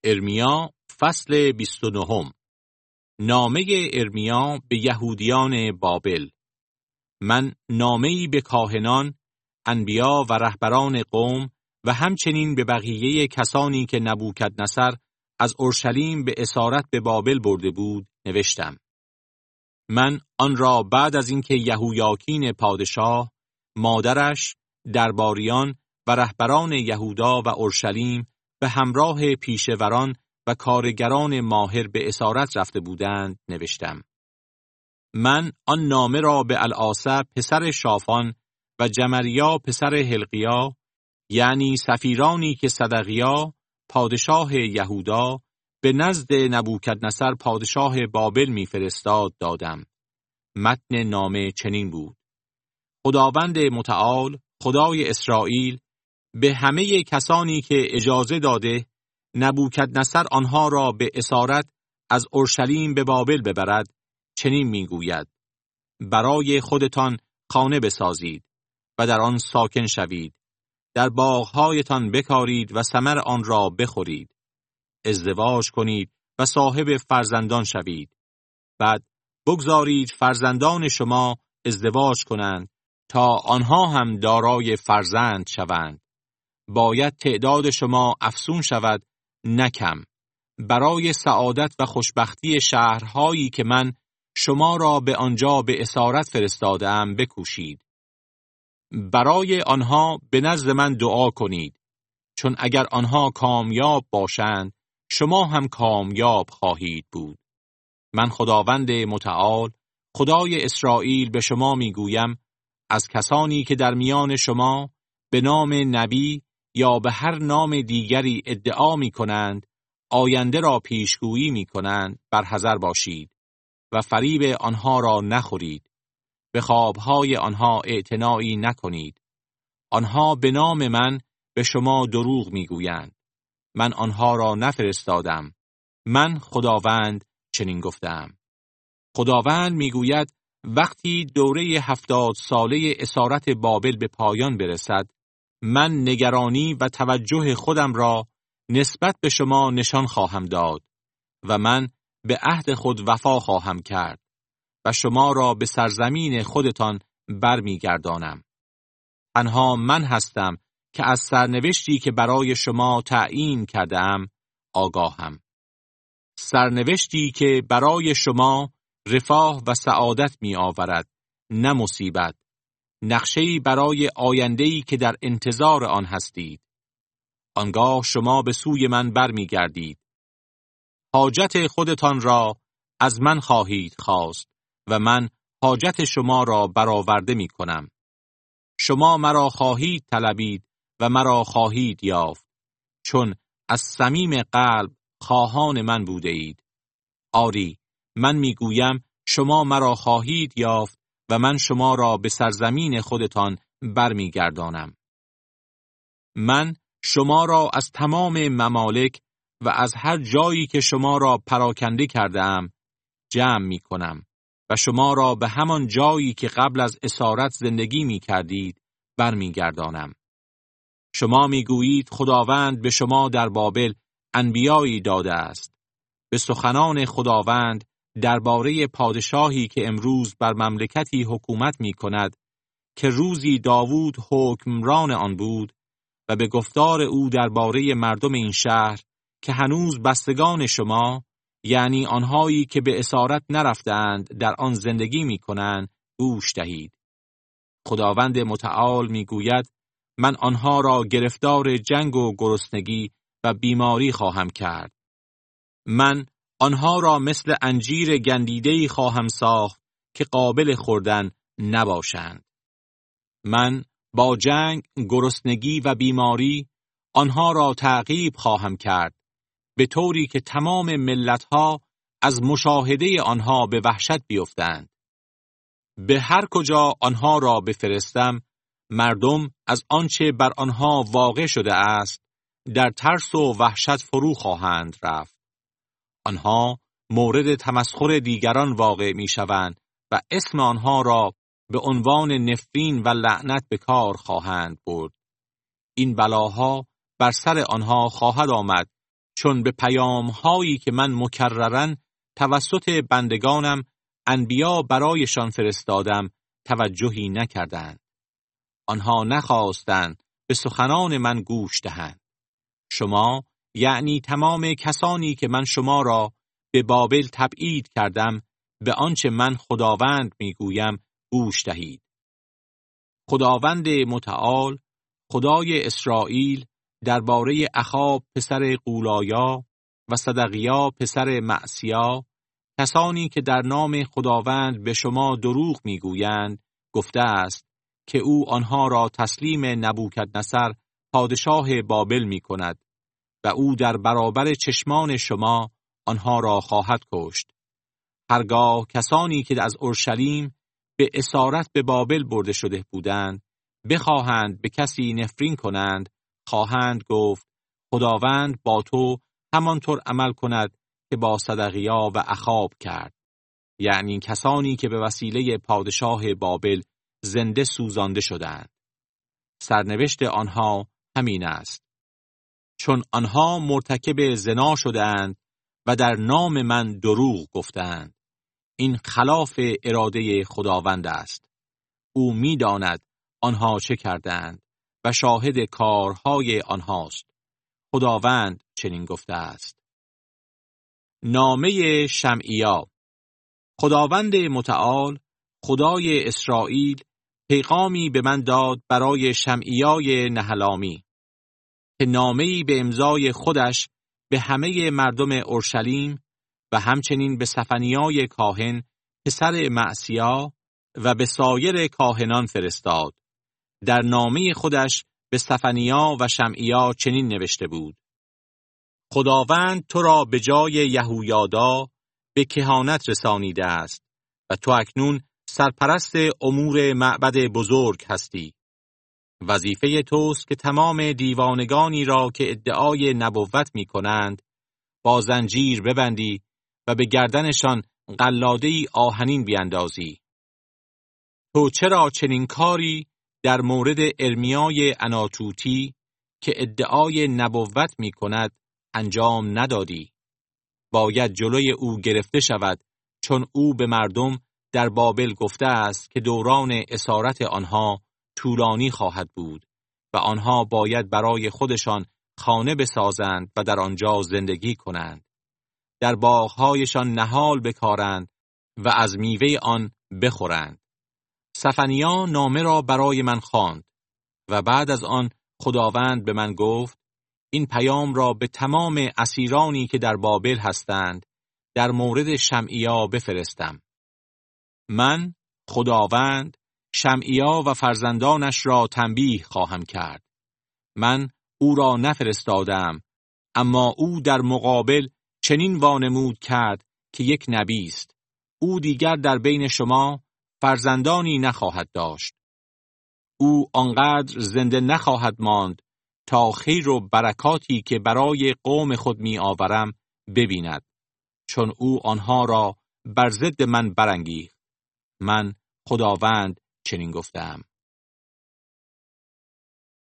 ارمیا فصل 29. نامه ارمیا به یهودیان بابل. من نامه‌ای به کاهنان، انبیا و رهبران قوم و همچنین به بقیه کسانی که نبوکدنصر از اورشلیم به اسارت به بابل برده بود نوشتم. من آن را بعد از اینکه یهویاکین پادشاه، مادرش، درباریان و رهبران یهودا و اورشلیم به همراه پیشوران و کارگران ماهر به اسارت رفته بودند نوشتم. من آن نامه را به العاصی پسر شافان و جمریا پسر حلقیا، یعنی سفیرانی که صدقیا پادشاه یهودا به نزد نبوکدنصر پادشاه بابل می‌فرستاد دادم. متن نامه چنین بود: خداوند متعال، خدای اسرائیل، به همه کسانی که اجازه داده نبوکدنصر آنها را به اسارت از اورشلیم به بابل ببرد، چنین میگوید: برای خودتان خانه بسازید و در آن ساکن شوید، در باغ‌هایتان بکارید و ثمر آن را بخورید، ازدواج کنید و صاحب فرزندان شوید. بعد بگذارید فرزندان شما ازدواج کنند تا آنها هم دارای فرزند شوند. باید تعداد شما افزون شود، نه کم، برای سعادت و خوشبختی شهرهایی که من شما را به آنجا به اسارت فرستاده‌ام بکوشید. برای آنها به نزد من دعا کنید، چون اگر آنها کامیاب باشند شما هم کامیاب خواهید بود. من خداوند متعال، خدای اسرائیل به شما میگویم: از کسانی که در میان شما به نام نبی یا به هر نام دیگری ادعا می کنند، آینده را پیشگویی می کنند، برحذر باشید و فریب آنها را نخورید. به خوابهای آنها اعتنایی نکنید. آنها به نام من به شما دروغ می گویند. من آنها را نفرستادم. من خداوند چنین گفتم. خداوند می گوید: وقتی دوره 70 ساله اسارت بابل به پایان برسد، من نگرانی و توجه خودم را نسبت به شما نشان خواهم داد و من به عهد خود وفا خواهم کرد و شما را به سرزمین خودتان برمیگردانم. تنها من هستم که از سرنوشتی که برای شما تعیین کرده‌ام آگاهم. سرنوشتی که برای شما رفاه و سعادت می آورد، نه مصیبت. نقشه‌ای برای آینده‌ای که در انتظار آن هستید. آنگاه شما به سوی من برمی گردید. حاجت خودتان را از من خواهید خواست و من حاجت شما را برآورده می کنم. شما مرا خواهید طلبید و مرا خواهید یافت، چون از صمیم قلب خواهان من بوده اید. آری، من می گویم شما مرا خواهید یافت و من شما را به سرزمین خودتان برمیگردانم. من شما را از تمام ممالک و از هر جایی که شما را پراکنده کرده‌ام جمع می کنم و شما را به همان جایی که قبل از اسارت زندگی می کردید برمیگردانم. شما می گویید خداوند به شما در بابل انبیایی داده است. به سخنان خداوند درباره پادشاهی که امروز بر مملکتی حکومت می کند که روزی داوود حکمران آن بود، و به گفتار او درباره مردم این شهر که هنوز بستگان شما، یعنی آنهایی که به اسارت نرفتند، در آن زندگی می کنند گوش دهید. خداوند متعال می گوید: من آنها را گرفتار جنگ و گرسنگی و بیماری خواهم کرد. من آنها را مثل انجیر گندیده‌ای خواهم ساخت که قابل خوردن نباشند. من با جنگ، گرسنگی و بیماری آنها را تعقیب خواهم کرد، به طوری که تمام ملت‌ها از مشاهده آنها به وحشت بیفتند. به هر کجا آنها را بفرستم، مردم از آنچه بر آنها واقع شده است در ترس و وحشت فرو خواهند رفت. آنها مورد تمسخر دیگران واقع می شوند و اسم آنها را به عنوان نفرین و لعنت به کار خواهند برد. این بلاها بر سر آنها خواهد آمد چون به پیام‌هایی که من مکرراً توسط بندگانم انبیا برایشان فرستادم توجهی نکردند. آنها نخواستند به سخنان من گوش دهند. شما، یعنی تمام کسانی که من شما را به بابل تبعید کردم، به آنچه من خداوند میگویم گوش دهید. خداوند متعال، خدای اسرائیل، درباره اخاب پسر قولایا و صدقیا پسر معصیا، کسانی که در نام خداوند به شما دروغ میگویند، گفته است که او آنها را تسلیم نبوکدنصر پادشاه بابل میکند و او در برابر چشمان شما آنها را خواهد کشت. هرگاه کسانی که از اورشلیم به اسارت به بابل برده شده بودند بخواهند به کسی نفرین کنند، خواهند گفت خداوند با تو همانطور عمل کند که با صدقیا و اخاب کرد، یعنی کسانی که به وسیله پادشاه بابل زنده سوزانده شدند. سرنوشت آنها همین است، چون آنها مرتکب زنا شدند و در نام من دروغ گفتند. این خلاف اراده خداوند است. او می‌داند آنها چه کردند و شاهد کارهای آنهاست. خداوند چنین گفته است. نامه شمعیا. خداوند متعال، خدای اسرائیل، پیغامی به من داد برای شمعیای نهلامی که نامه‌ای به امضای خودش به همه مردم اورشلیم و همچنین به صفنیای کاهن پسر معصیا و به سایر کاهنان فرستاد. در نامه خودش به صفنیا و شمعیا چنین نوشته بود: خداوند تو را به جای یهویادا به کهانت رسانیده است و تو اکنون سرپرست امور معبد بزرگ هستی. وظیفه توست که تمام دیوانگانی را که ادعای نبوت می کنند با زنجیر ببندی و به گردنشان قلاده‌ای آهنین بیندازی. تو چرا چنین کاری در مورد ارمیای عناتوتی که ادعای نبوت می کند انجام ندادی؟ باید جلوی او گرفته شود، چون او به مردم در بابل گفته است که دوران اسارت آنها طولانی خواهد بود و آنها باید برای خودشان خانه بسازند و در آنجا زندگی کنند. در باغ‌هایشان نهال بکارند و از میوه آن بخورند. صفنیا نامه را برای من خواند و بعد از آن خداوند به من گفت این پیام را به تمام اسیرانی که در بابل هستند در مورد شمعیا بفرستم. من خداوند شمعیا و فرزندانش را تنبیه خواهم کرد. من او را نفرستادم، اما او در مقابل چنین وانمود کرد که یک نبی است. او دیگر در بین شما فرزندانی نخواهد داشت. او آنقدر زنده نخواهد ماند تا خیر و برکاتی که برای قوم خود می آورم ببیند، چون او آنها را بر ضد من برانگیخت. من خداوند چنین گفتم.